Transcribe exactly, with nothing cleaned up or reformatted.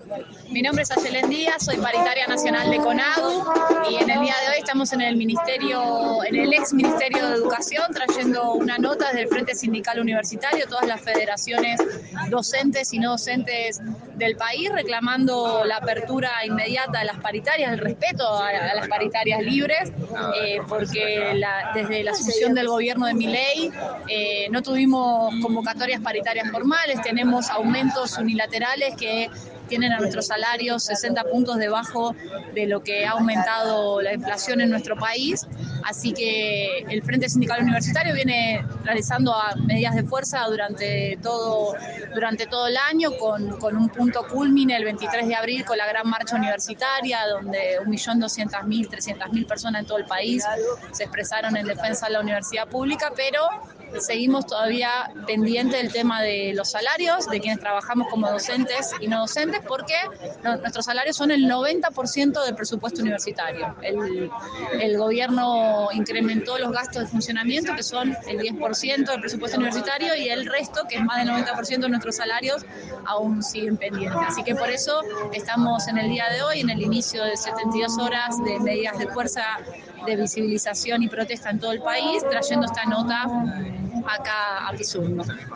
Mi nombre es Ayelen Díaz, soy paritaria nacional de CONADU y en el día de hoy estamos en el ministerio, en el ex Ministerio de Educación, trayendo una nota desde el Frente Sindical Universitario, todas las federaciones docentes y no docentes del país, reclamando la apertura inmediata de las paritarias, el respeto a, a las paritarias libres, eh, porque la, desde la asunción del gobierno de Milei eh, no tuvimos convocatorias paritarias formales, tenemos aumentos unilaterales que tienen a nuestros salarios sesenta puntos debajo de lo que ha aumentado la inflación en nuestro país. Así que el Frente Sindical Universitario viene realizando medidas de fuerza durante todo, durante todo el año, con, con un punto culmine el veintitrés de abril con la gran marcha universitaria, donde un millón doscientas mil, trescientas mil personas en todo el país se expresaron en defensa de la universidad pública, pero seguimos todavía pendiente del tema de los salarios, de quienes trabajamos como docentes y no docentes, porque no, nuestros salarios son el noventa por ciento del presupuesto universitario. El, el gobierno incrementó los gastos de funcionamiento, que son el diez por ciento del presupuesto universitario, y el resto, que es más del noventa por ciento de nuestros salarios, aún siguen pendientes. Así que por eso estamos en el día de hoy, en el inicio de setenta y dos horas de medidas de fuerza de visibilización y protesta en todo el país, trayendo esta nota acá a Pisungo.